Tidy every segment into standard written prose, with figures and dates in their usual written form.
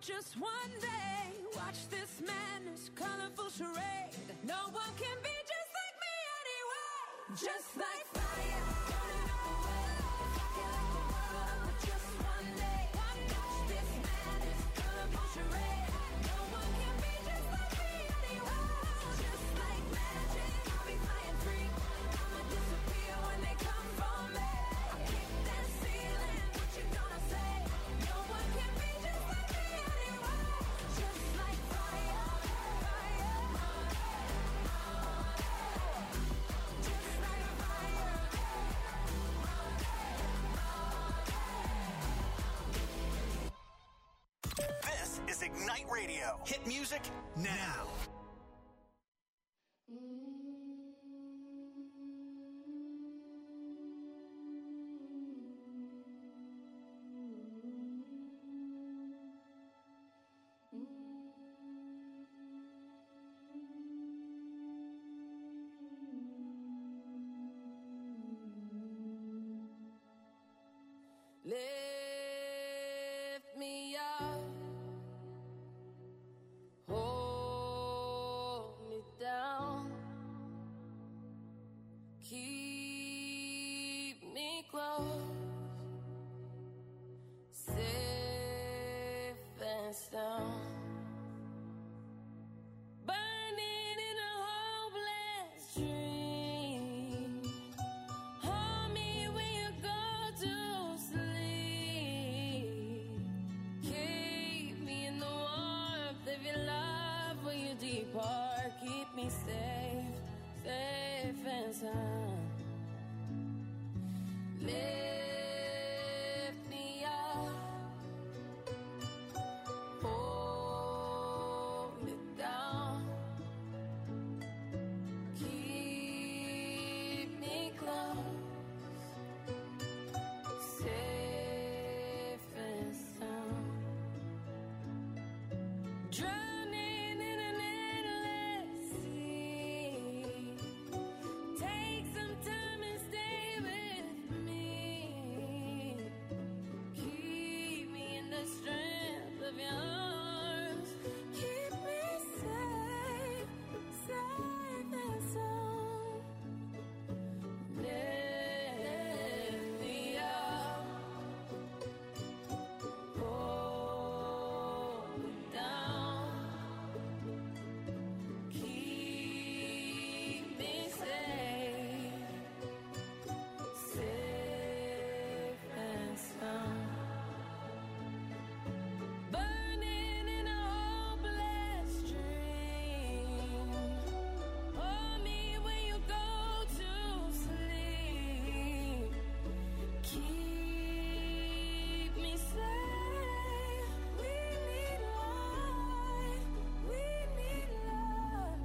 just one day. Watch this madness, colorful charade. No one can be just like me anyway. Just like fire, burning up the world. Rocking like the world with just one day. Watch this madness, colorful charade. No one can be just like me anyway. Just like magic, I'll be flying free. I'ma disappear when they come for me. I kick that ceiling, what you gonna say? No one can be just like me anyway. Just like fire, fire. Just like fire. This is Ignite Radio. Hit music now. Lift me up, hold me down, keep me close, safe and sound. Burning in a hopeless dream. Hold me when you go to sleep. Keep me in the warmth of your love when you depart. Keep me safe, safe and sound. Lift me up, hold me down, keep me close, safe and sound. Drowning in an endless sea. Take some time and stay with me. Keep me in the strength of your arms. Keep me safe, safe and sound. Lift me up, hold me down, keep me safe, safe and sound. Burning in a hopeless dream. Hold me when you go to sleep. Keep me safe. We need light. We need love.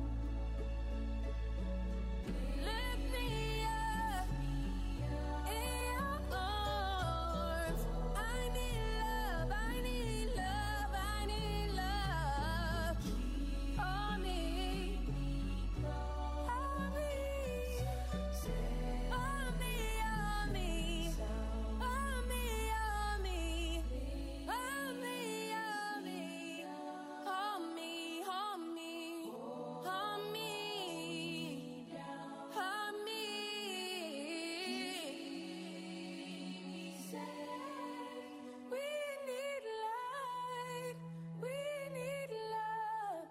Lift me up in your arms. I need love. I need love. I need love. Hold me. Hold me. Hold me. Hold me. Hold me. Hold me. Hold me. Hold me. Hold me. Hold me. Hold me. We need light. We need love.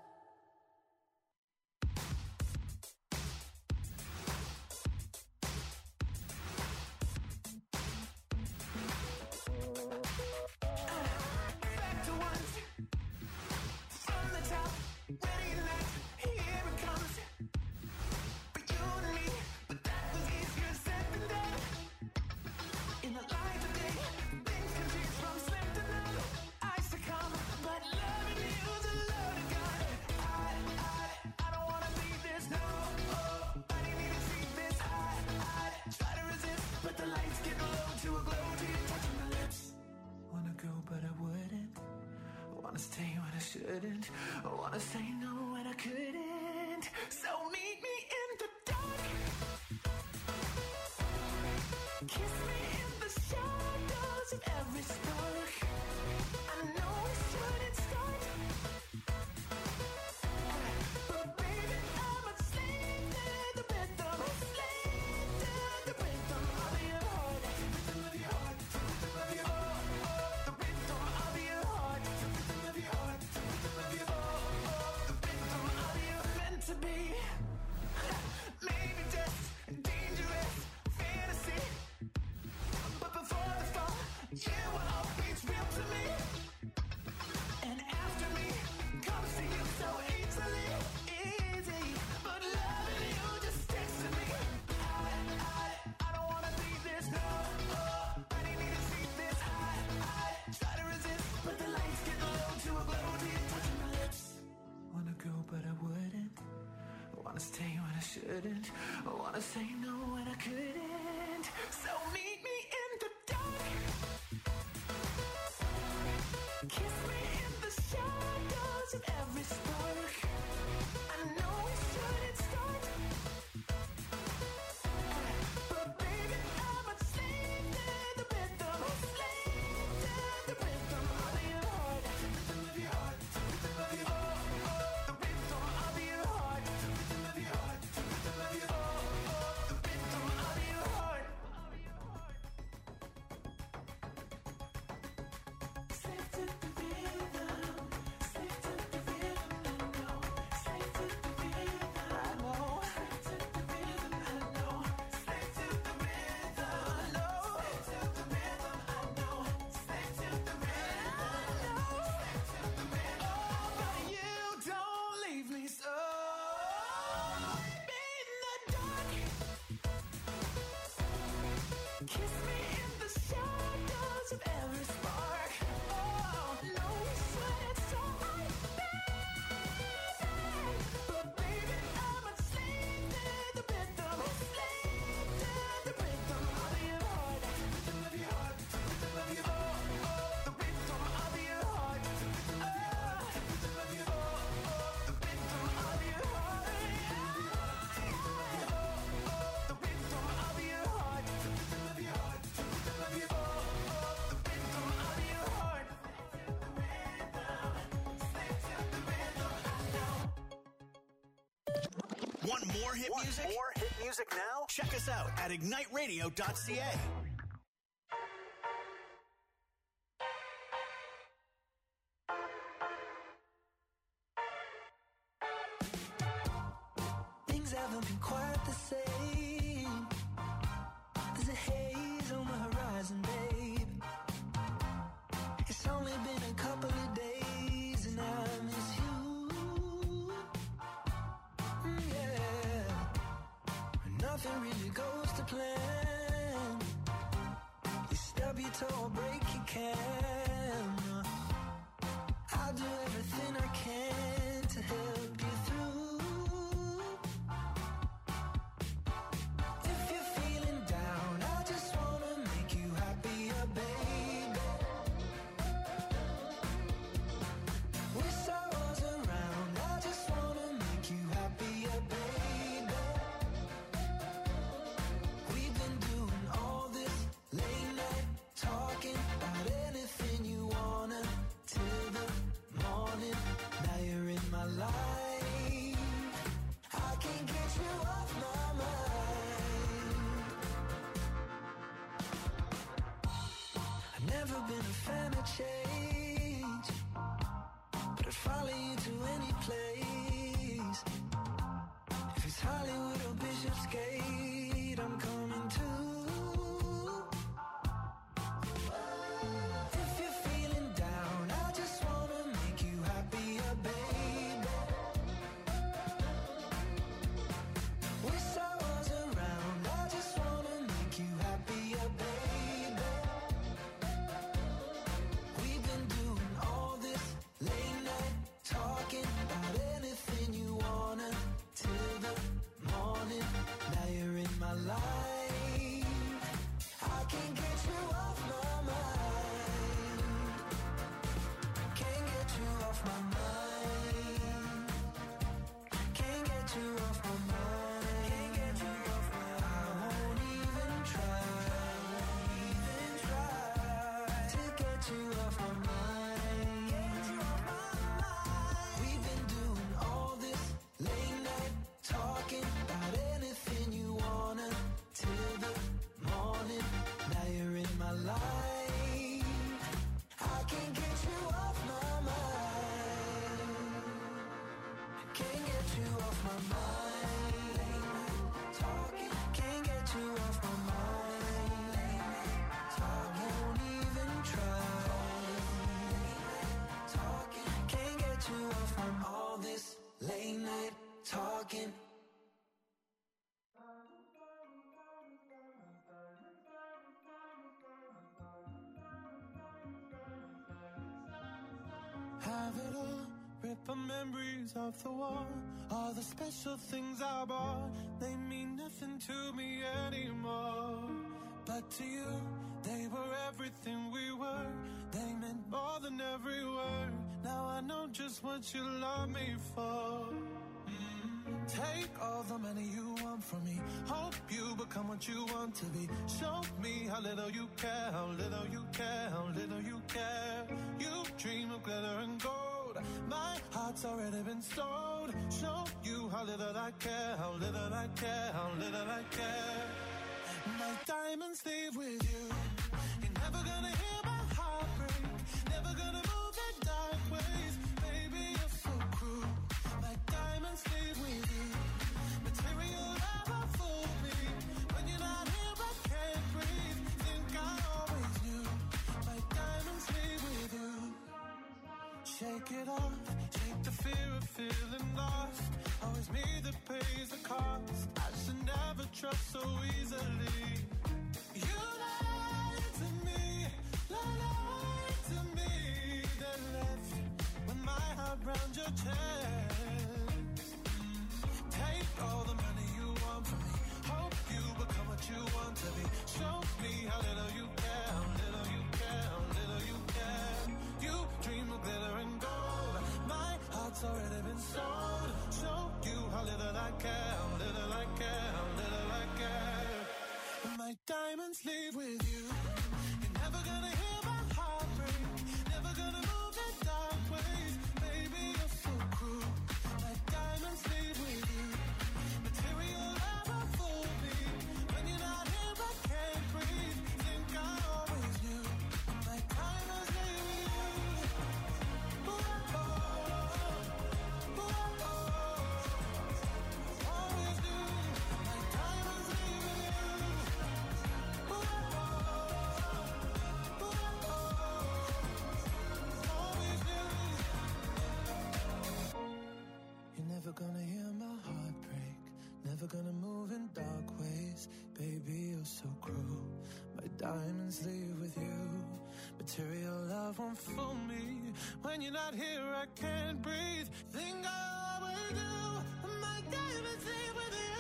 Back to once, from the top, ready and left, here it comes. For you and me, but that was easier said than done. In the light of day, things can change from slim to none. I succumb, but loving you's a load of gun. I don't wanna leave this, no. I didn't even see this. I try to resist, but the lights get low to a glow till you're touching my lips. Wanna go, but I wouldn't. Wanna stay when I shouldn't. I wanna say no when I couldn't. So meet me in the dark. Kiss me in the shadows of every spark. I know we shouldn't start. wanna stay when I shouldn't. I wanna say no when I couldn't. So meet me in the dark. Kiss me in the shadows of every spark. I know we shouldn't start, but baby, I'm a slave to the rhythm. Slave to the rhythm of your heart. Rhythm of your heart. Rhythm of your heart. The rhythm of your heart. Rhythm of your heart. Rhythm of your heart. The rhythm of your heart. Slave to the rhythm. Slave to the rhythm. I know. Slave to the rhythm. I know. Slave to the rhythm. I know. Slave to the rhythm. I know. Slave to the rhythm. I know. Slave to the rhythm. I know. Slave to the rhythm. Oh, but you don't leave me so. Be in the dark. Kiss me in the shadows of every spark. Oh, no, we shouldn't start, but baby, I'm a slave to the rhythm. Slave to the rhythm of your heart. Rhythm of your heart. Rhythm of your heart. The rhythm of your heart. Rhythm of your heart. Rhythm of your heart. The rhythm of your heart. The rhythm of your heart. Rhythm of your heart. Rhythm of your heart. The rhythm of your heart. Want more hit music? More hit music now? Check us out at igniteradio.ca. Things haven't been quite the same. There's a haze on the horizon, babe. It's only been a couple of days and I miss you. Yeah. Nothing really goes to plan. You stub your toe or break your camera. I'll do everything I can to help you through. If you're feeling down, I just wanna make you happier, baby. Wish I was around, I just wanna make you happier, baby. We've been doing all this late night talking about anything you wanna till the morning. Now you're in my life. I can't get you off my mind. I've never been a fan of change, but I'd follow you to any place. If it's Hollywood or Bishopsgate, I'm coming too. If you're feeling down, I just wanna make you happier, baby. Wish I was around, I just wanna make you happier, baby. We've been doing all this late night talking about anything you wanna till the morning. Now you're in my life. I can't get you off my mind. Can't get you off my mind. Can't get you off my mind. Can't get you off my mind. I won't even try. Even try to get you off my mind. Get you off my mind. We've been doing all this late night talking about anything you wanna till the morning. Now you're in my life. I can't get you off my mind. Can't get you off my mind. Talking. Can't get you off my mind. I won't even try. Talking. Can't get you off from all this late night talking. Have it all, rip our memories of the war. All the special things I bought, they mean nothing to me anymore. But to you, they were everything we were. They meant more than every word. Now I know just what you love me for. Take all the money you want from me. Hope you become what you want to be. Show me how little you care, how little you care, how little you care. You dream of glitter and gold. My heart's already been sold. Show you how little I care, how little I care, how little I care. My diamonds leave with you. You're never gonna hear my heart break. Never gonna move in dark ways. Baby, you're so cruel. My diamonds leave with you. Material never fooled me. When you're not here, I can't breathe. Think I always knew. My diamonds leave with you. Shake it off. Shake the fear of feeling lost. Always me that pays the cost. I should never trust so easily. You lied to me, lied to me. Then left with my heart round your chest. Take all the money you want from me. Hope you become what you want to be. Show me how little you care, how little you care, how little you care. You dream of glitter and gold. My heart's already been sold. Show you how little I care, how little I care, how little I care. My diamonds leave with you. You're never gonna hear my heart break. Never gonna move in dark ways. Baby, you're so cruel. My diamonds leave with you. Material never fooled me. When you're not here, I can't breathe. Think I always knew. My diamonds leave with you. Ooh, oh, ooh, oh, always knew. My diamonds leave with you. Ooh, oh, always knew. You're never gonna hear my heart break. Never gonna move in dark ways. Baby, you're so cruel. My diamonds leave with you. Material love won't fool me. When you're not here, I can't breathe. Think I always do. My diamonds leave with you.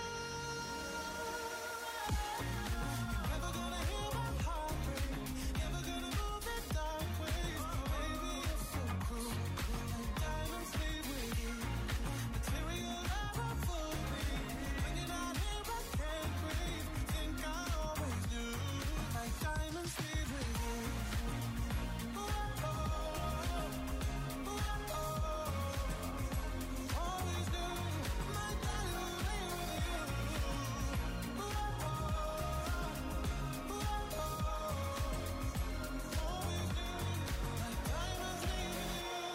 You're never gonna hear my heart break. Never gonna move in dark ways. Baby, you're so cruel. My diamonds leave with you. Material never fooled me. When you're not here, I can't breathe. Think I always knew. My diamonds leave with you. Ooh, oh, ooh, oh, always knew. My diamonds leave with you. Ooh, oh, ooh, always knew. My diamonds leave with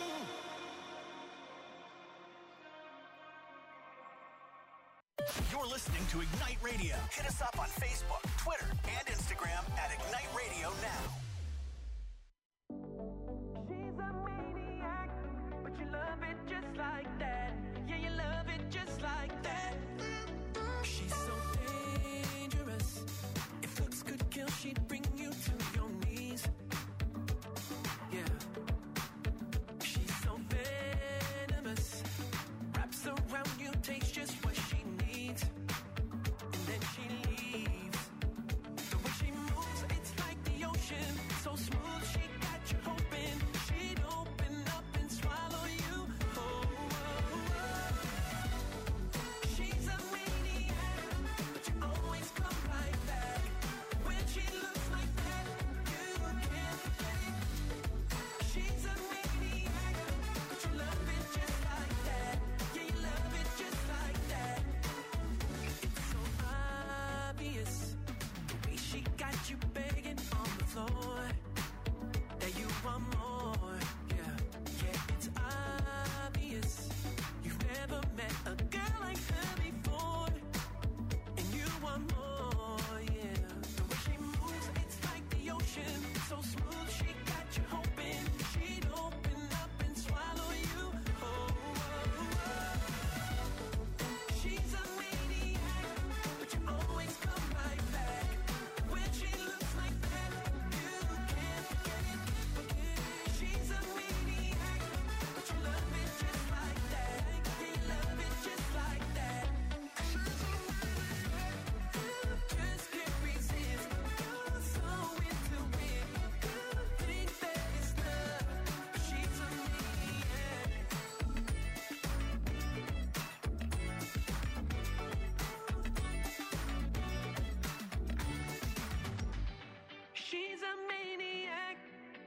you. You're listening to Ignite Radio. Hit us up on Facebook, Twitter, and Instagram at Ignite Radio Now. She's a maniac, but you love it just like that. Yeah, you love it just like that. She's so dangerous. If looks could kill, she'd bring you to your knees. Yeah. She's so venomous. Wraps around you, takes just what she needs. And then she leaves. The way she moves, it's like the ocean. So smooth, she got you hoping she'd open up and swallow you. Oh, oh, oh. She's a maniac, but you always come right back. When she looks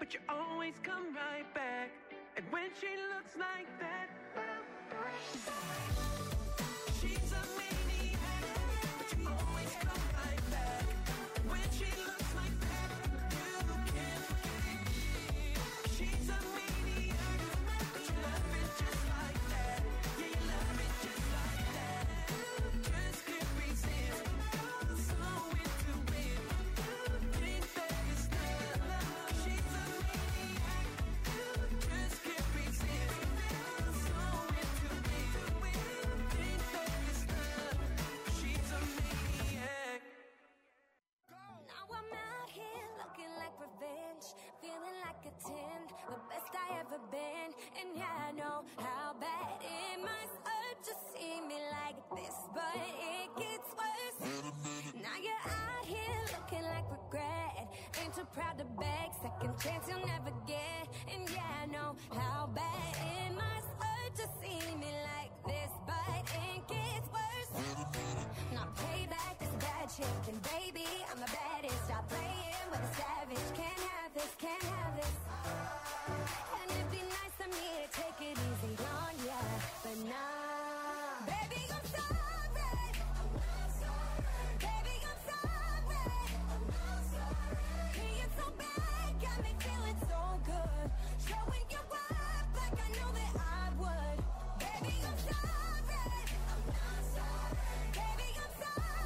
but you always come right back. And when she looks like that, she's a maniac, but you always come right back. When she looks like that, you can't forget. She's a maniac, but you love it just like that. Yeah, you love it just like that. Just can't resist. You're so into it. Think that it's love. She's a maniac. Just can't resist. You're so into it. Think that it's love. She's a maniac. Now I'm out here looking like revenge, feeling like a 10, the best I ever been. And yeah, I know how bad it must hurt to see me like this, but it gets worse. Now you're out here looking like regret, ain't too proud to beg, second chance you'll never get. And yeah, I know how bad it must hurt to see me like this, but it gets worse. Now payback is bad chick, and baby, I'm the baddest. Stop playing with a savage. Can't have this, can't have this. And it'd be nice of me to take it easy on ya, but nah. Baby, I'm sorry. Baby, I'm sorry. Being so bad got me feeling so good. Showing you up like I know that I would. Baby, I'm sorry. Baby, I'm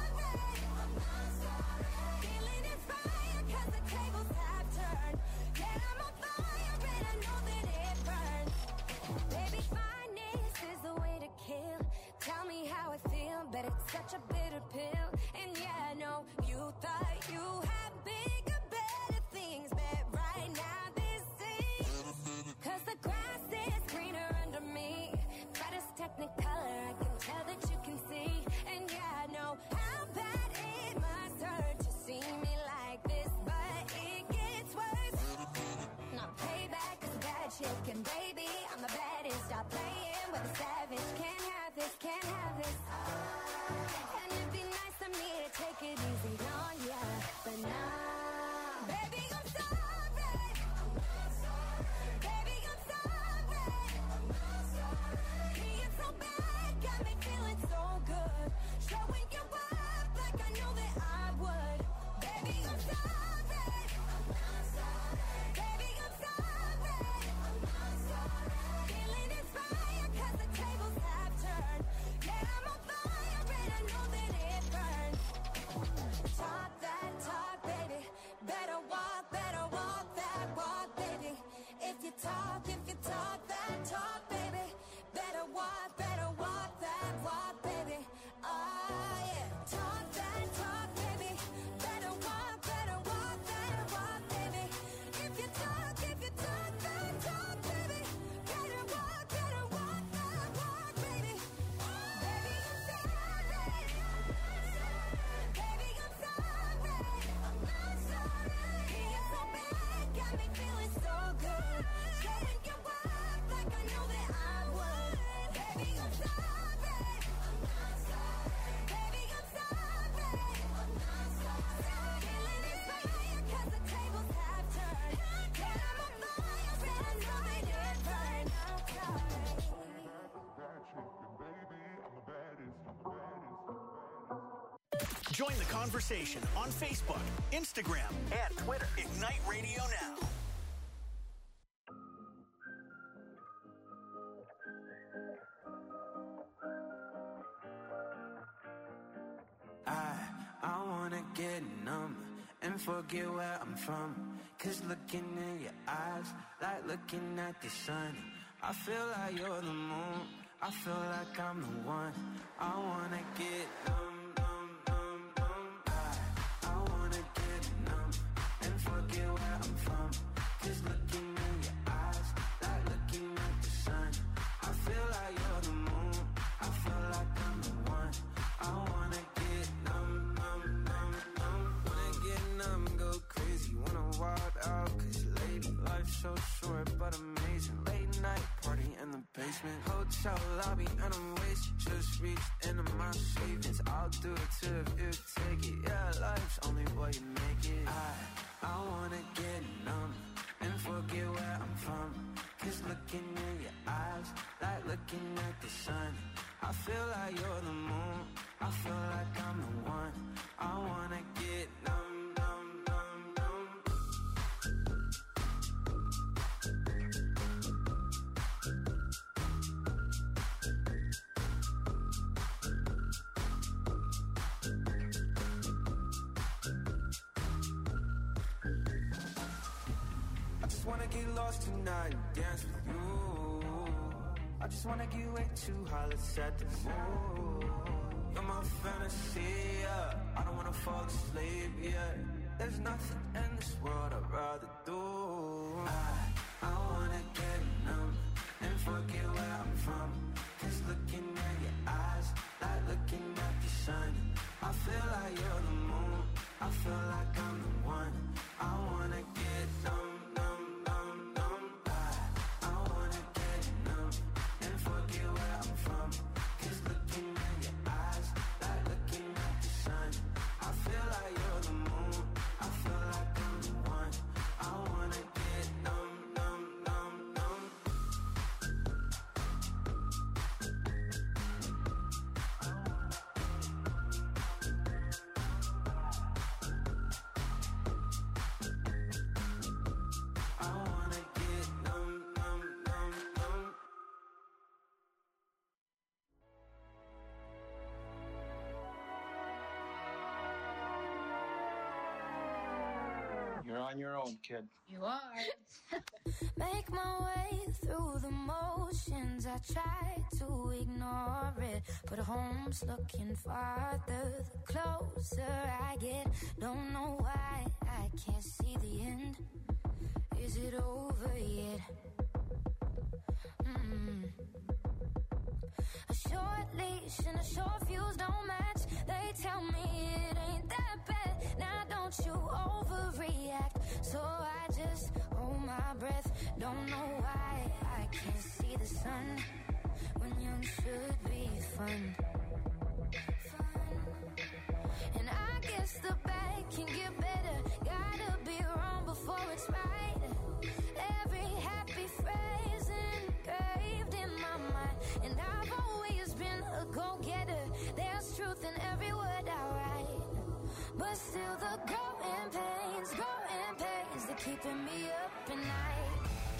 sorry. Feeling inspired 'cause the tables have turned. Yeah, I'm on fire and I know that it burns. Baby, fineness is the way to kill. Tell me how I feel, but it's such a bitter pill. And yeah, I know you thought you had bigger, better things, but right now this is 'cause the grass is greener under me. Brightest technicolor, I can tell that you can see. And yeah, I know how bad it must hurt to see me like this, but it gets worse. Now payback is bad chick, and baby, I'm the baddest. Stop playing with a savage. Can't have this, can't have this. And it'd be nice of me to take it easy on ya, but nah. Baby, I'm sorry. Baby, I'm sorry. Being so bad got me feeling so good. Showing you up like I know that I would. Baby, I'm sorry. Baby, I'm sorry. Feeling inspired 'cause the tables have turned. Yeah, I'm on fire and I know that it burns. Talk that talk, baby. Better walk that walk, baby. If you talk that talk, baby. Better walk that walk, baby. Oh yeah. Talk that talk, baby. Better walk that walk, baby. If you talk that talk, baby. Better walk that walk, baby. Baby, I'm sorry. Baby, I'm sorry. Being so bad got me feeling so good. Showing you up like I know that I would. Baby, I'm sorry. Baby, I'm sorry. Feeling inspired 'cause the tables have turned. Yeah, I'm on fire and I know that it burns. Join the conversation on Facebook, Instagram, and Twitter. Ignite Radio Now. I wanna get numb and forget where I'm from. 'Cause looking in your eyes, like looking at the sun. I feel like you're the moon, I feel like I'm the one. I wanna get numb, numb, numb, numb. I wanna get numb and forget where I'm from. 'Cause looking in your eyes, like looking at the sun. I feel like you're the moon, I feel like I'm the one. I wanna get numb, numb, numb, numb. Wanna get numb, go crazy, wanna wild out. 'Cause lady, life's so short but amazing. Late night party in the basement. basement hotel lobby and I'm wasted. Just reached into my savings. I'll do it too if you take it. Yeah, life's only what you make it. I wanna get numb and forget where I'm from. 'Cause looking in your eyes, like looking at the sun. I feel like you're the moon, I feel like I'm the one. I wanna get numb, numb, numb, numb. I just wanna get lost tonight and dance with you. I just wanna get way too high, let's set the mood. You're my fantasy, yeah. I don't wanna fall asleep, yeah. There's nothing in this world I'd rather do. I wanna get numb and forget where I'm from. 'Cause looking at your eyes, like looking at the sun. I feel like you're the moon, I feel like I'm the one. I wanna get numb. You're on your own, kid. You are. Make my way through the motions. I try to ignore it, but home's looking farther the closer I get. Don't know why I can't see the end. Is it over yet? A short leash and a short fuse don't match. They tell me it ain't that bad. Now don't you overreact. So I just hold my breath. Don't know why I can't see the sun when young should be fun. And I guess the bad can get better. Gotta be wrong before it's right. Every happy phrase engraved in my mind. And I've always been a go-getter. There's truth in every word I write. But still the growing pains, they're keeping me up at night.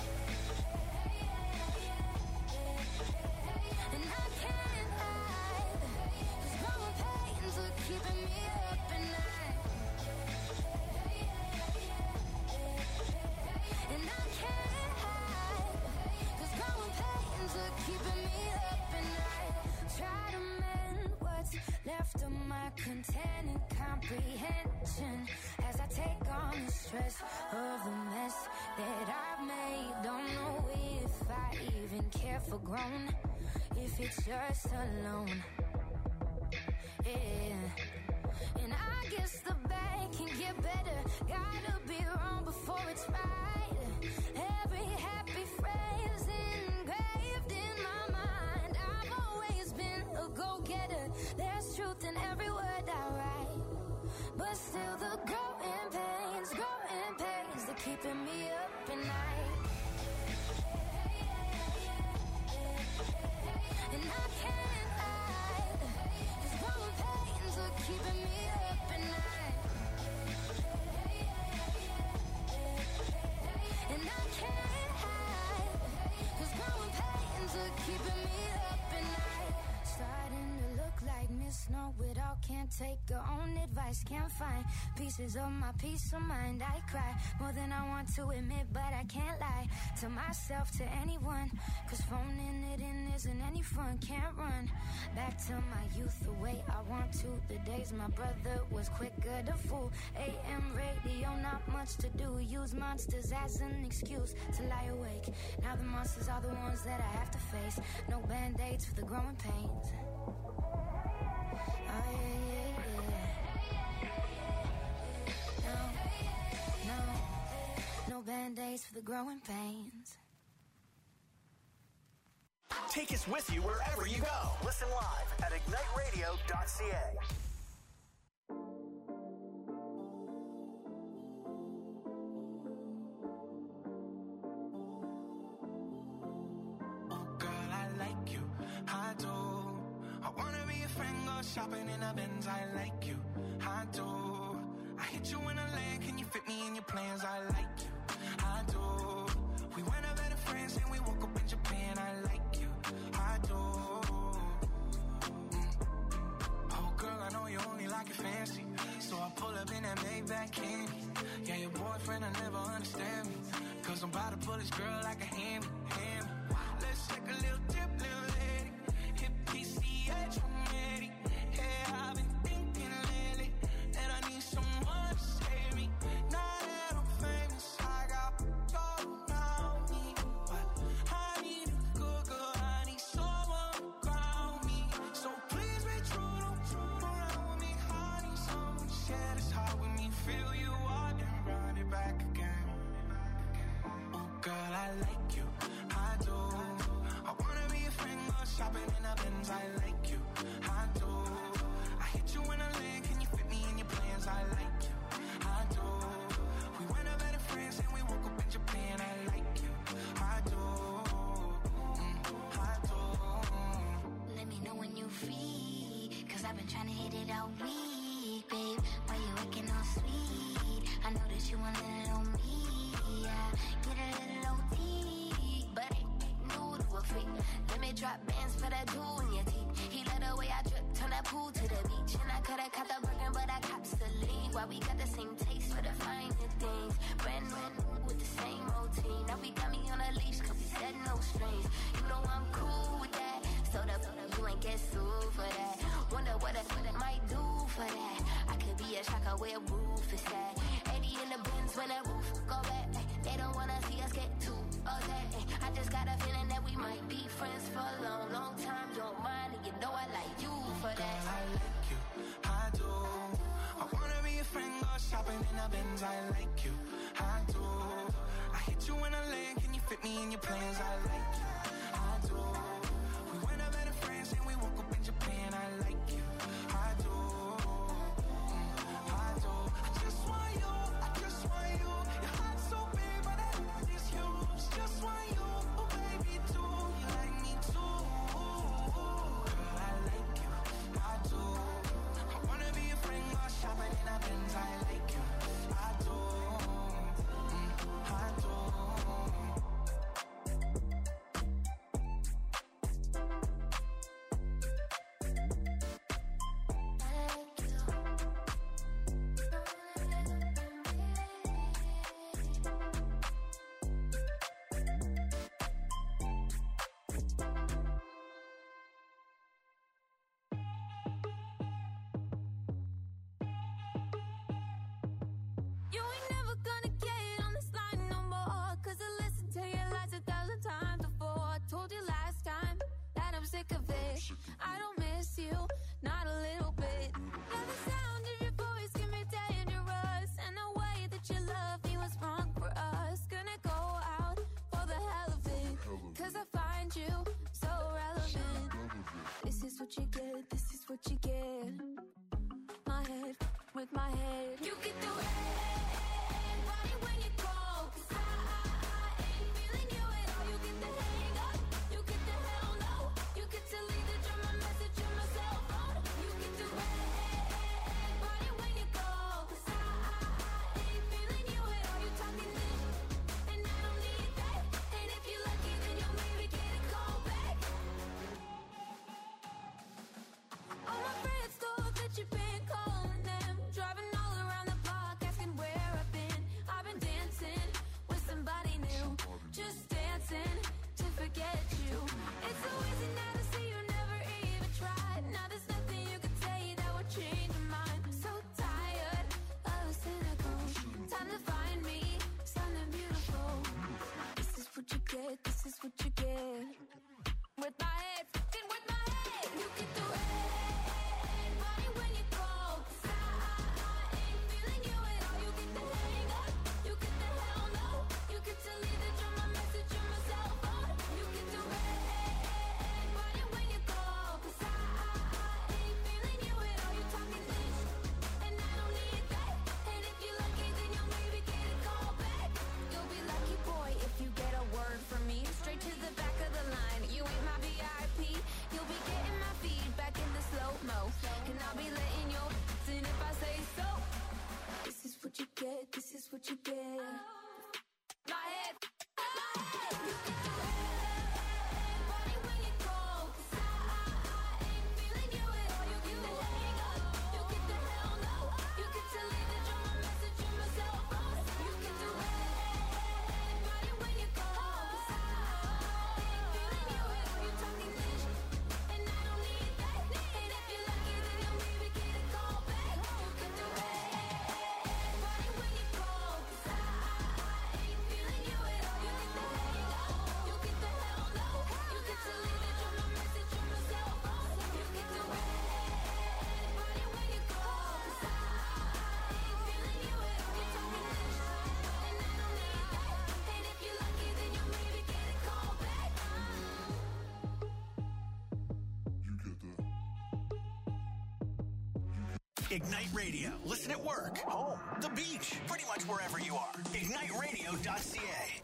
And I can't hide, 'cause growing pains are keeping me up at night. And I can't hide, 'cause growing pains are keeping me up at night. Try to mend what's left of my content and comprehension as I take on the stress of the mess that I've made. Don't know if I even care for grown, if it's just alone. Yeah. And I guess the bad can get better. Gotta be wrong before it's right. Every happy phrase engraved in my mind. I've always been a go-getter. There's truth in every word I write. But still the growing pains, they're keeping me up at night. And I can't hide, 'cause growing pains are keeping me up at night. And I can't hide, 'cause growing pains are keeping me up at night. Starting to look like Miss Know-It-All. Can't take her own advice. Can't find pieces of my peace of mind. I cry more than I want to admit, but I can't lie to myself, to anyone. 'Cause phoning it in isn't any fun. Can't run back to my youth the way I want to. The days my brother was quicker to fool. AM radio, not much to do. Use monsters as an excuse to lie awake. Now the monsters are the ones that I have to face. No band-aids for the growing pains. Oh yeah, yeah. No band-aids for the growing pains. Take us with you wherever you go. Listen live at igniteradio.ca. Shopping in a Benz, I like you, I do. I hit you in a lane, can you fit me in your plans? I like you, I do. We went out better friends and we woke up in Japan, I like you, I do. Oh girl, I know you only like it fancy, so I pull up in that Maybach candy. Yeah, your boyfriend, I never understand me, cause I'm about to pull this girl like a hammy. Let's take a little dip, little lady. Hit PCH, I'm ready. Yeah, I've been thinking lately that I need someone to save me. Now that I'm famous, I got gold around me, but I need a good girl. I need someone to ground me. So please be true, don't fool around with me. I need someone to share this heart with me. Feel you out and run it back again. Oh girl, I like you, I do. I wanna be a friend, go shopping in a Benz. I like you, I do. I hit you in a lane, can you fit me in your plans? I like you, I do. We went out better friends and we woke up in Japan. I like you, I do, I do. Let me know when you free, cause I've been trying to hit it all week, babe. Why you acting all sweet? I know that you want it on me, yeah. Get a little OT, but ain't new to a freak. Let me drop bands for that jewel in your teeth. He let the way I drip, turn that pool to the beach. And I could've caught the Birkin, but I copped the lead. Why we got the same taste for the finer things. Brand new with the same routine. Now we got me on a leash, cause we said no strings. You know I'm cool with that. So you ain't get sued for that. Wonder what it might do for that. I could be a shocker where roof is at. 80 in the bins when that roof go back. They don't wanna see us get too upset. I just got a feeling that we might be friends for a long, long time. Don't mind, and you know I like you for that. Girl, I like you, I do. I wanna be a friend, go shopping in a Benz. I like you, I do. I hit you in a lane, can you fit me in your plans? I like you, I do. We went out better friends and we woke up in Japan. I like you, I do, I do. I just want you, I just want you. Your heart's so big, but I want this huge. Just want you, oh baby, too. You like me too. Girl, I like you, I do. I wanna be a friend, go shopping in a Benz. I like you, I do, I do. You ain't never gonna get on this line no more, cause I listened to your lies 1,000 times before. I told you last time that I'm sick of it. I don't miss you, not a little bit. Now the sound of your voice can be dangerous, and the way that you love me was wrong for us. Gonna go out for the hell of it, cause I find you so relevant. This is what you get, this is what you get. My head with my head. You get the red body when you go, cause I ain't feeling you at all. You get the hang up, you get the hell no. You get to leave the drama message on my cell phone. You get the red Ignite Radio. Listen at work, home, the beach, pretty much wherever you are. IgniteRadio.ca.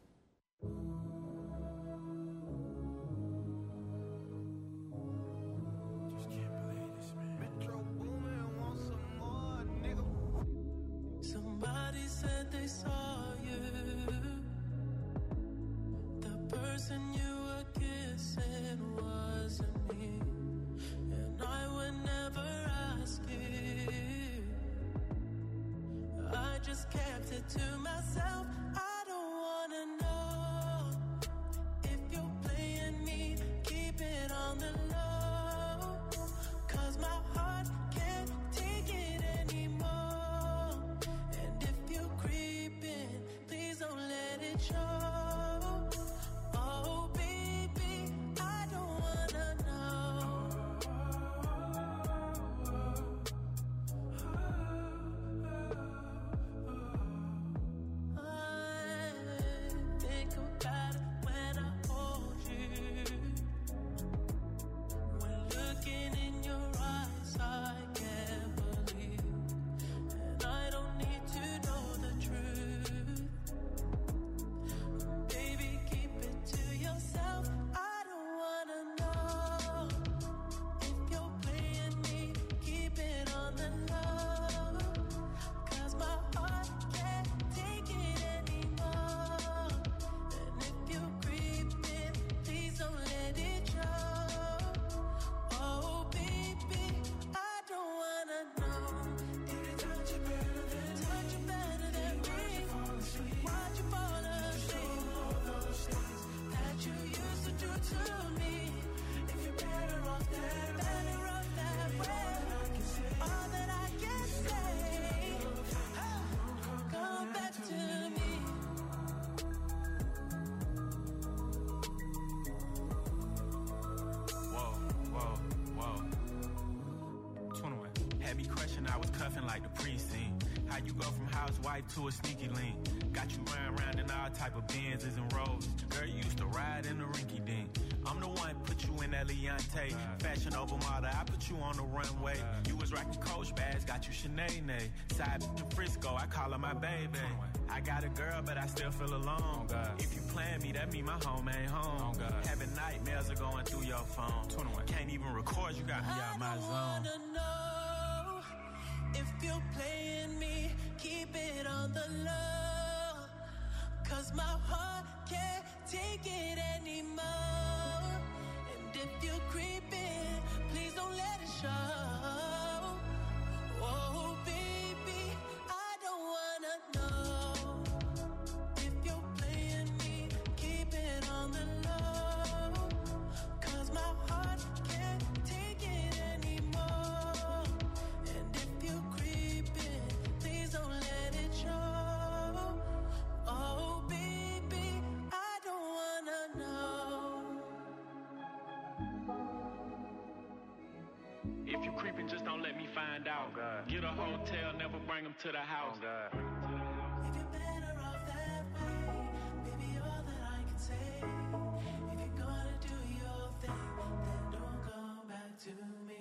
Somebody said they saw you. The person you were kissing wasn't me. And I would never ask you. I just kept it to myself. I don't wanna know if you're playing me. Keep it on the low. 'Cause my heart can't take it anymore. And if you're creeping, please don't let it show. Oh, baby, I don't wanna know. I think about it when I hold you. When looking in your eyes, I can't believe. And I don't need to know the truth. Baby, keep it to yourself. I don't wanna know if you're playing me. Keep it on the low. 'Cause my heart can't take it anymore. And if you're creeping, please don't let it show. Oh, baby, I don't wanna know. Did it touch you better than me? Why'd you fall asleep? All those things that you used to do to me. If you're better off that way, all that I can say, come back to me. Whoa. 21. Had me crushing, I was cuffing like the precinct. How you go from housewife to a sneaky link? Got you round in all type of Benzes and Rolls. Girl, you used to ride in the rinky dink. I'm the one put you in that Leontay. Fashion over model, I put you on the runway. You was rocking Coach bags, got you Sinead. Side bitch in Frisco, I call her my baby. I got a girl, but I still feel alone. If you plan me, that mean my home ain't home. Having nightmares are going through your phone. Can't even record, you got me out my I zone. wanna know if you're playing me. Keep it on the low. 'Cause my heart can't take it anymore. And if you're creeping, please don't let it show. Oh, baby, I don't wanna know if you're playing me. Keep it on the low. 'Cause my heart can't take it anymore. And if you're creeping, please don't let it show. Oh, baby, I don't wanna know. If you creeping, just don't let me find out. Get a hotel, never bring them to the house. If you're better off that way, baby, all that I can say. If you're gonna do your thing, then don't come back to me.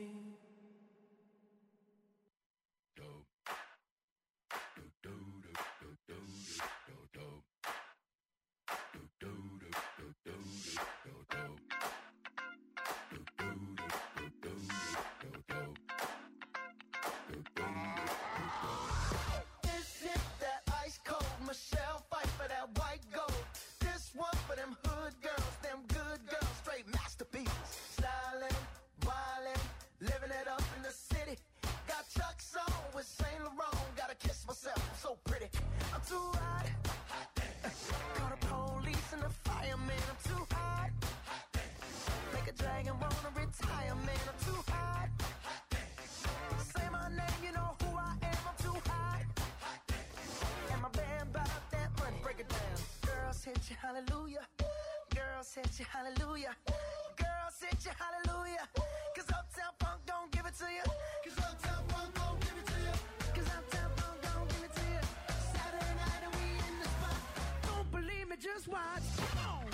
This hit that ice cold Michelle fight for that white gold. This one for them hood girls, them good girls, straight masterpieces. Stylin', wildin', living it up in the city. Got Chuck's on with Saint Laurent. Gotta kiss myself, I'm so pretty. I'm too hot. Call the police and the fireman. I'm too hot. Make a dragon wanna retire, man. I'm too hot. Say my name, you know who I am. I'm too hot. And my band bought that money. Break it down. Girls hit you, hallelujah. Girls hit you, hallelujah. Girls hit you, hallelujah. 'Cause Uptown Funk don't give it to you. 'Cause Uptown Funk don't give it to you. 'Cause Uptown Funk don't give it to you. Saturday night and we in the spot. Don't believe me, just watch. Come on.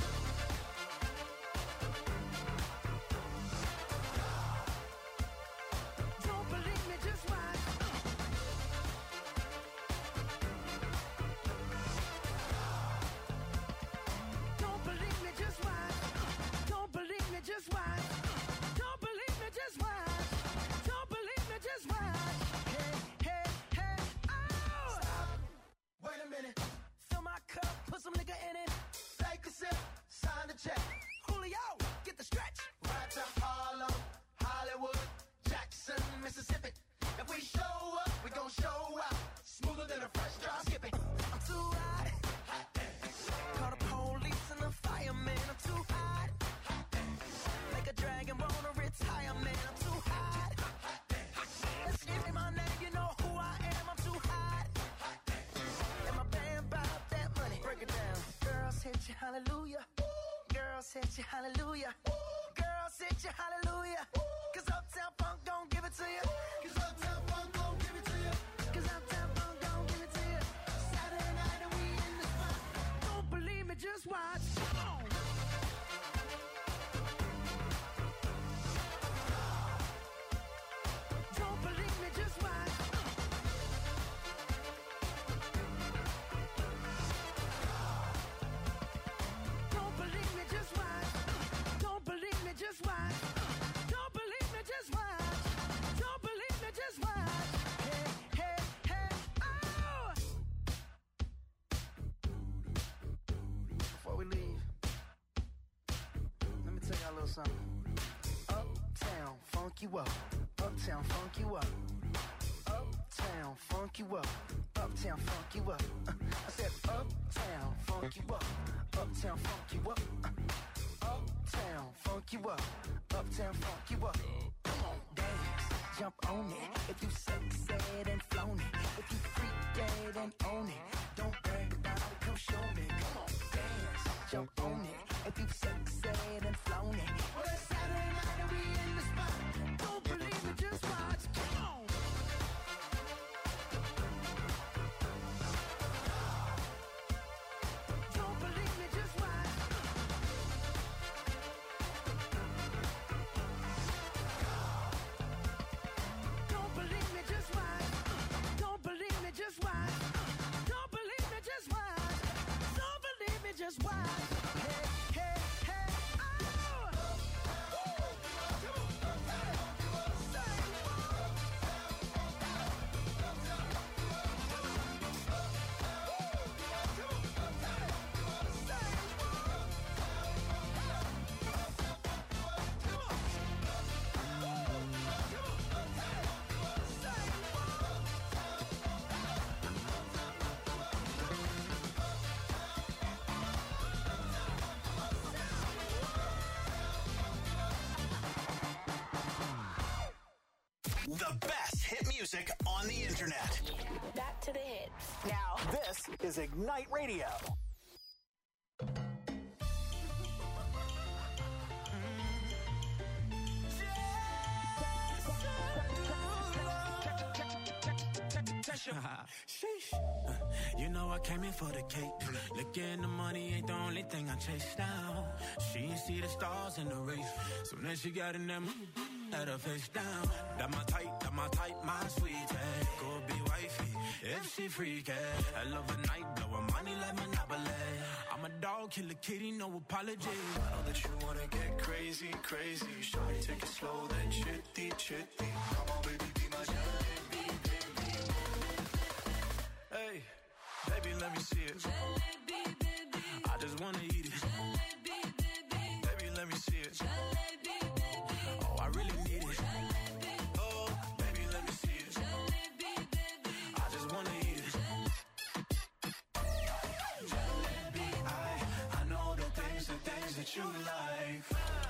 Don't believe me, just watch. hallelujah. Girls hit you hallelujah. Girls hit you hallelujah. Cause Uptown Funk don't give it to you. Cause Uptown Funk don't give it to you. Cause Uptown Funk don't give it to you. Saturday night and we in the spot. Don't believe me, just watch. Come on. Don't believe me, just watch. Don't believe me, just watch. Don't believe me, just watch. Don't believe me, just watch. Don't believe me, just watch. Hey, hey, hey, oh! Before we leave, let me tell y'all a little something. Uptown, funk you up. Uptown, funk you up. Uptown, funk you up. Uptown, funk you up. I said uptown, funk you up. Uptown, funk you up. Uptown, funk you up. Uptown, funk you up. Come on, dance, jump on it. If you succeed and flown it. If you freak dead and own it. Don't brag about it, come show me. Come on, dance, jump on it. If you succeed and flown it. Well, it's Saturday night and we in the spot. Don't believe me, just watch. Come on. Don't believe me, just watch. Don't believe me, just watch. Don't believe me, just watch. Don't believe me, just watch. Don't believe me, just watch. Hey, hey, hey, oh! The best hit music on the internet. Back to the hits. Now, This is Ignite Radio. Sheesh. You know I came in for the cake. Looking the money ain't the only thing I chase down. She ain't see the stars in the race. So then she got in them, had her face down. That my type, my sweetie. Go be wifey, if she freaky. I love a night, blow her money like Monopoly. I'm a dog, kill a kitty, no apology. I know that you wanna get crazy, crazy. Shawty, take it slow, then chitty, chitty. Come on, baby, be my jalebi, baby. Hey, baby, let me see it. I just wanna eat it. Baby, let me see it. Oh, I really need it. Oh, baby, let me see it. I just wanna eat it. Jalebi, I know the things that you like.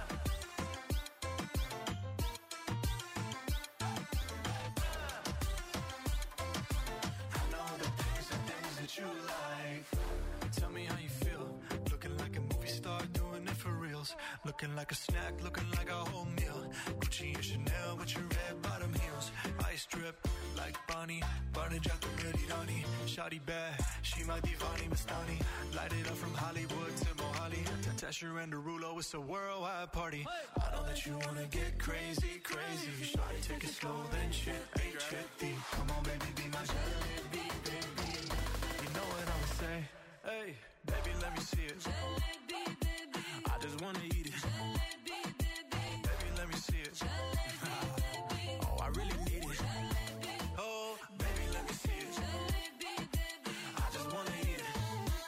I know the things that you like. Tell me how you feel. Looking like a movie star, doing it for reals. Looking like a snack, looking like a whole meal. Gucci and Chanel with your red bottom heels. Ice drip like Bonnie, Barney Jack ready Donnie. Shawty bad, she my divani Mastani. Light it up from Hollywood to Mohali. Tasha and Derulo, it's a worldwide party. I know that you wanna get crazy, crazy. Shawty, take it slow, then chitty, chitty. Come on, baby, be my jalebi, baby. You know what I'ma say? Hey, baby, let me see it. I just wanna eat it. Baby, let me see it. Oh, I really need it. Oh, baby, let me see it. I just wanna eat it.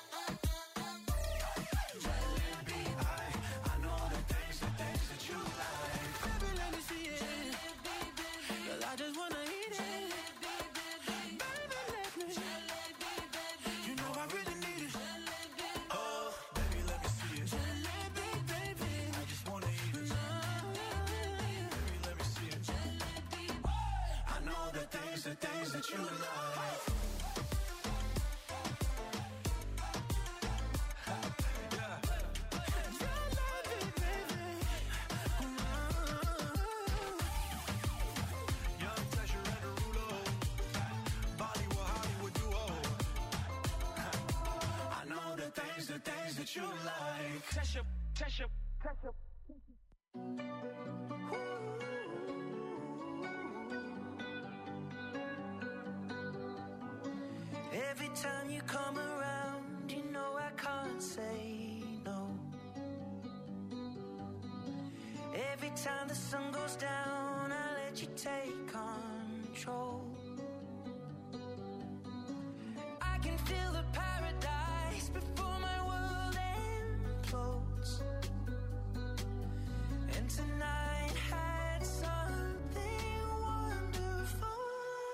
Jalebi, I know the things that you like. Baby, let me see it. 'Cause I just wanna eat it. Baby, let me. You know I really need it. Oh, baby, let me see it. Baby, I just wanna eat it. Baby, let me see it. I know the things that you like. Yeah. that you like. Tesha. Every time you come around, you know I can't say no. Every time the sun goes down, I let you take control. I can feel the paradise before my world implodes. And tonight had something wonderful.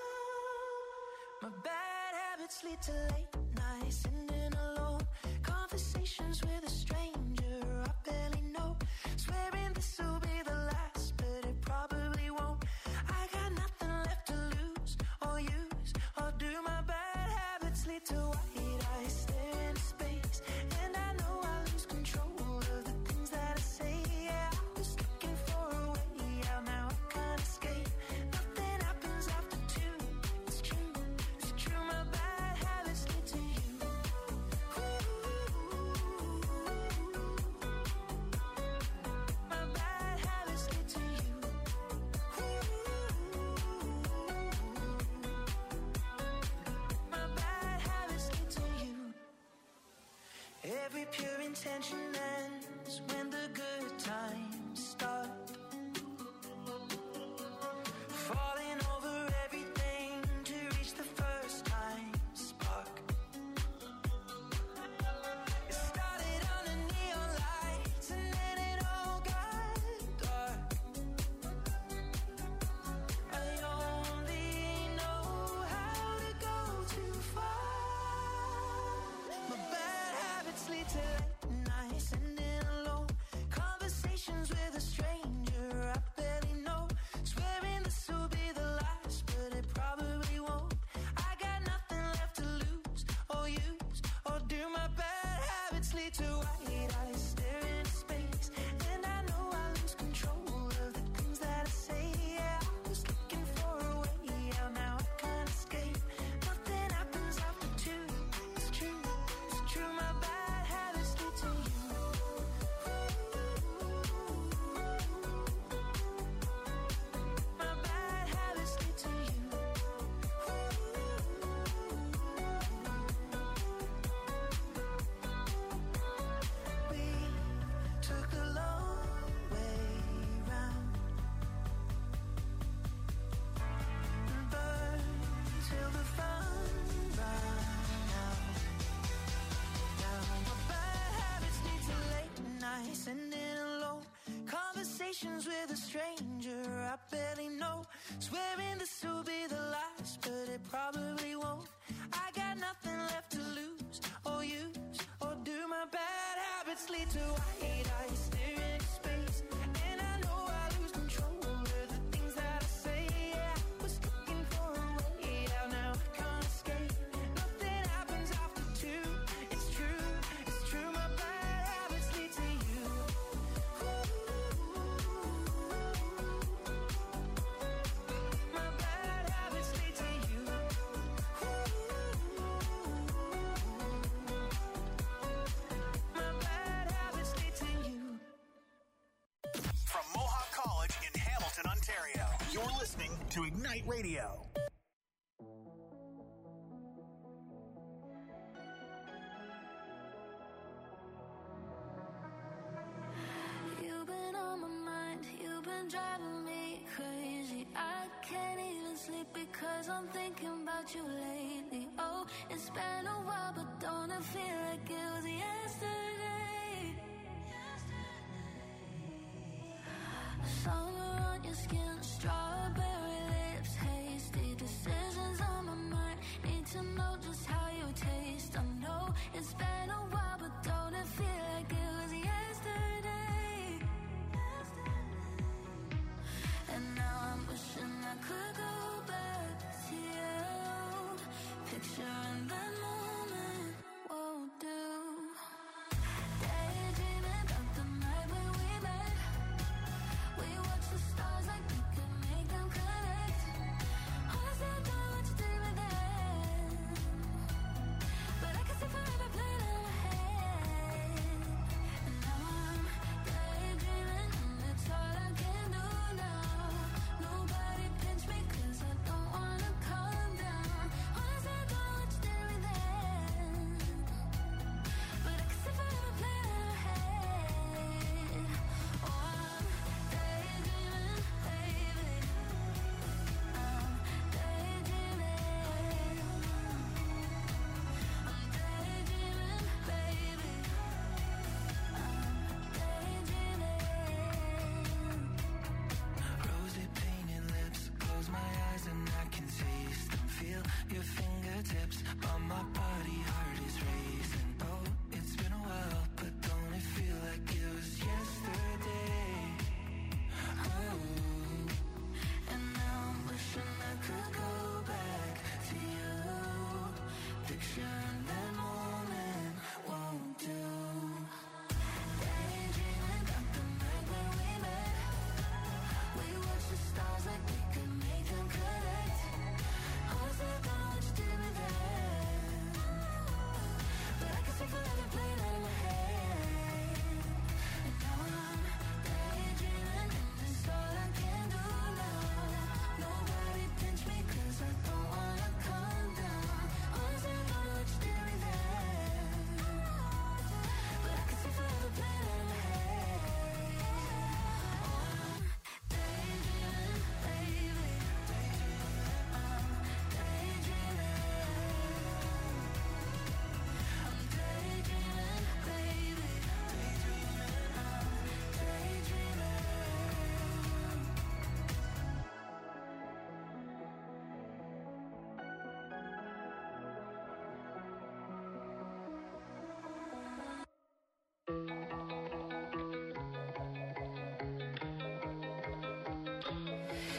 My bad habits lead to late nights, sitting alone, conversations with a stranger I barely know, swearing this will be the last, but it probably won't. I got nothing left to lose or use or do. My bad habits lead to white eyes staring into space, and I know I lose control of the things that I say. Yeah, I was looking for a way out, now I can't escape. Nothing happens after two. It's true, my bad habits lead to you. My bad habits lead to you. My bad habits lead to you. Every pure intention ends when the good times start. Falling over everything to reach the first time spark. It started under neon lights and then it all got dark. I only know how to go too far. My bad habits lead to late nights, sitting alone, conversations with a stranger I barely know, swearing this will be the last, but it probably won't. I got nothing left to lose or use or do. My bad habits lead to white eyes staring into space, and I know I lose control of the things that I say. Yeah, I was looking for a way out, now I can't escape. Nothing happens after two. It's true, my bad habits lead to you. My bad habits lead to you. We took the long way round, burn till the fun ran out. Now my bad habits lead to late nights, sitting alone, conversations with a stranger I barely know, swearing this will be the last, but it probably won't. I got nothing left to lose or use or do. My bad habits lead to white eyes staring into space, and I know I lose control of the things that I say. Yeah, I was looking for a way out, now I can't escape. Nothing happens after two. It's true, my bad habits lead to you. My bad habits lead to you. My bad habits lead to you. From Mohawk College in Hamilton, Ontario, you're listening to Ignite Radio. You've been on my mind, you've been driving me crazy. I can't even sleep because I'm thinking about you lately. Oh, it's been a while, but don't it feel like it was yesterday? Summer on your skin, strawberry lips, hasty decisions on my mind. Need to know just how you taste. I know it's been a while, but don't it feel like it was yesterday? And now I'm wishing I could go back to you. Picturing that moment won't do. Daydreaming about the night when we met. We watched the stars like we could make them connect. Honestly, I don't know what to do with that, but I can see forever playing in my head.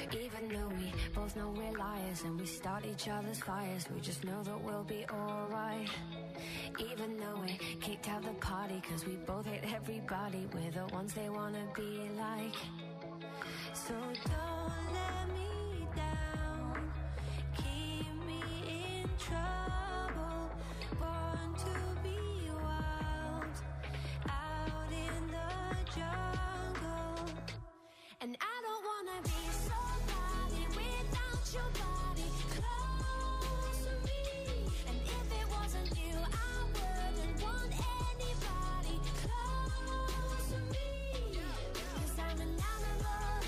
Even though we both know we're liars and we start each other's fires, we just know that we'll be alright. Even though we kicked out the party cause we both hate everybody, we're the ones they wanna be like. So don't let me down, keep me in trouble, born to be wild, out in the jungle. And I don't wanna be somebody without your body close to me. And if it wasn't you, I wouldn't want anybody close to me. Cause I'm an animal,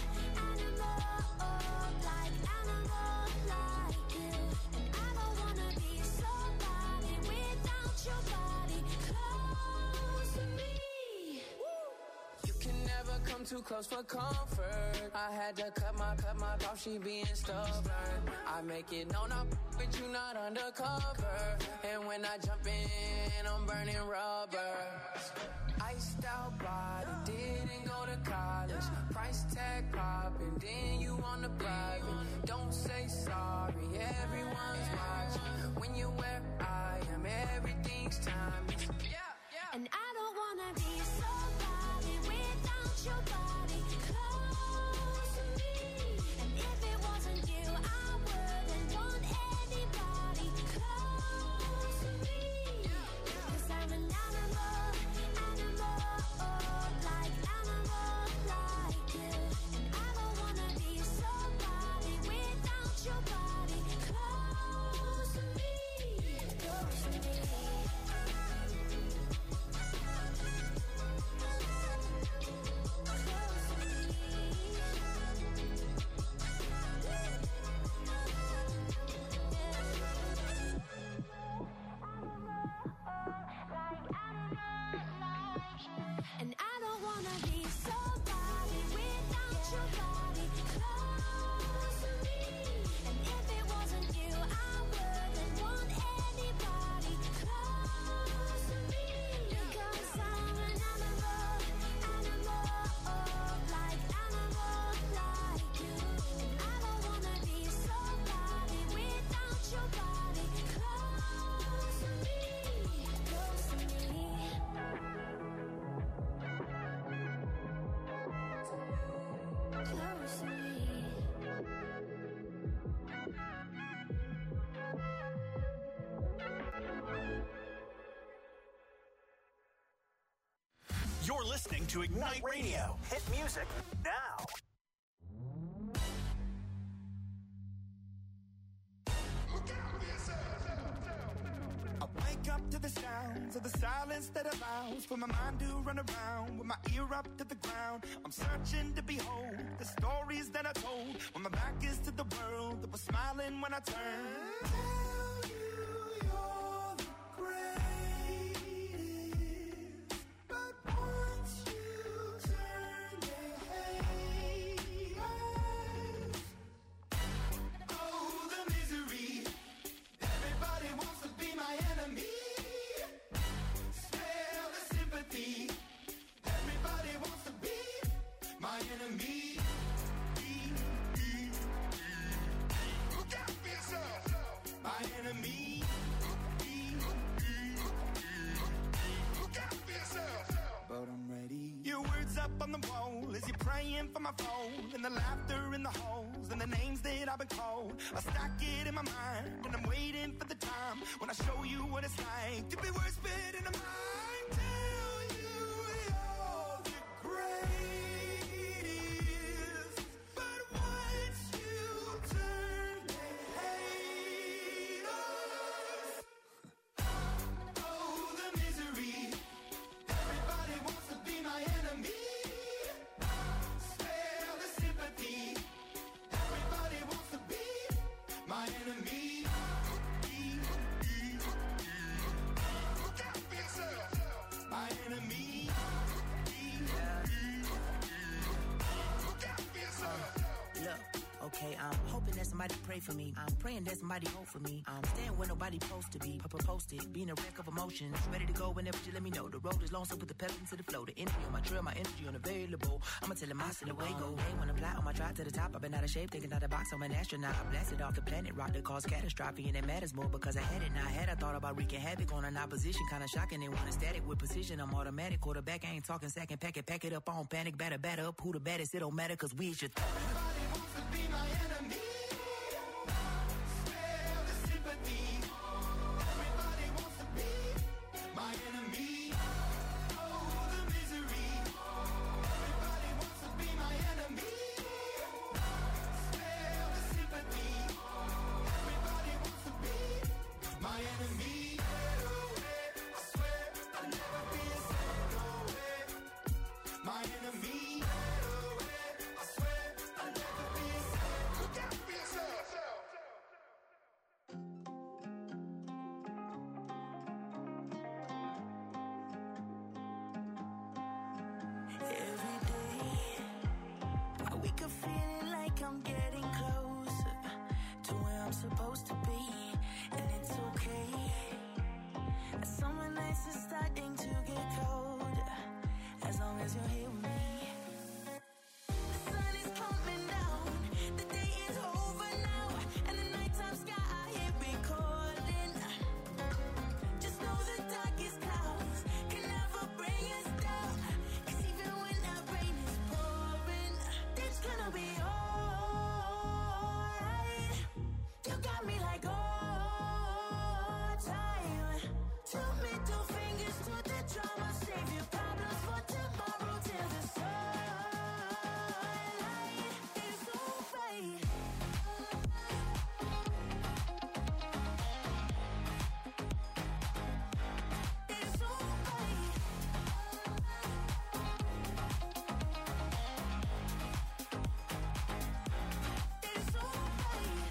like animal like you. And I don't wanna be somebody without your body close to me. You can never come too close for comfort. I had to cut my off, she being stubborn. I make it known I'm with you, not undercover. And when I jump in, I'm burning rubber. Iced out body, didn't go to college. Price tag popping, then you on the private. Don't say sorry, everyone's watching. When you're where I am, everything's timeless. And I don't wanna be somebody without your body close to me. And if it wasn't you, I wouldn't want anybody close to me. Cause I'm an animal, like animal like you. And I don't wanna be somebody without your body close to me. Close to me. And I don't wanna be somebody without your body close to me. And if it wasn't you, I wouldn't want anybody close to me. Because I'm an animal, like animal like you. And I don't wanna be somebody without your body close to me. Close to me. Close to me. You're listening to Ignite Radio. Hit music now. I wake up to the sounds of the silence that allows for my mind to run around with my ear up to the ground. I'm searching to behold the stories that I told when my back is to the world that was smiling when I turned. Tell you you're the greatest, but once you turn, they hate us. Oh, the misery. Everybody wants to be my enemy. Smell the sympathy. Everybody wants to be my enemy. Look out for yourself. My enemy. Look out for yourself. But I'm ready. Your words up on the wall as you're praying for my phone, and the laughter in the halls, and the names that I've been called. I stack it in my mind, and I'm waiting for the time when I show you what it's like to be worse fit in a mind. Tell you you're the greatest, but once you turn, they hate us. Oh, the misery. Everybody wants to be my enemy. Spare the sympathy. Everybody wants to be my enemy. Look out for yourself. okay. I'm hoping that somebody pray for me. I'm praying that somebody hope for me. I'm staying where nobody supposed to be. Posted, being a wreck of emotions. Ready to go whenever you let me know. The road is long, so put the pedal into the flow. The energy on my trail, my energy unavailable. I'ma tell him I see the way go. Hey, when I fly on my drive to the top, I've been out of shape, thinking out the box. I'm an astronaut. I blasted off the planet, rock that caused catastrophe, and it matters more because I had it. Now I had, I thought about wreaking havoc on an opposition, kinda shocking. They want a static with precision. I'm automatic, quarterback. I ain't talking second, pack it up on panic, batter up. Who the baddest? It don't matter, cause we is your Everybody wants to be my enemy. Spare the sympathy. Everybody wants to be my enemy. Oh, the misery. Everybody wants to be my enemy. Spare the sympathy. Everybody wants to be my enemy. I swear I'll never be a psycho. My enemy. Supposed to be, and it's okay. Summer nights are starting to get cold, as long as you're here with me. The sun is coming down, the day is over now, and the nighttime sky here recording. Just know the darkest clouds can never bring us down, 'cause even when that rain is pouring, it's gonna be you got me like all time. Two middle fingers to the drama. Save your problems for tomorrow till the sunlight is so bright. It's so bright. It's so bright.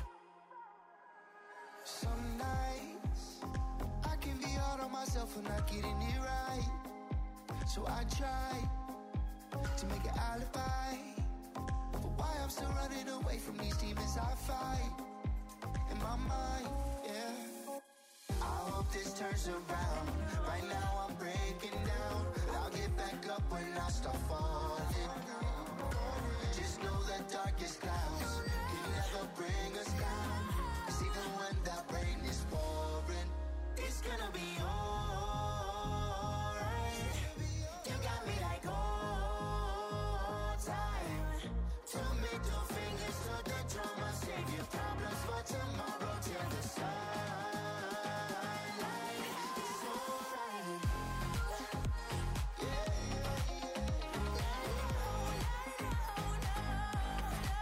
Some nights I can be hard on myself for not getting it right. So I try to make an alibi for why I'm still running away from these demons I fight in my mind, yeah. I hope this turns around. Right now I'm breaking down. I'll get back up when I start falling. Just know the darkest clouds can never bring us down. Even when that rain is pouring, it's gonna be alright. You got me like all time. Two middle fingers to the drama. Save your problems for tomorrow.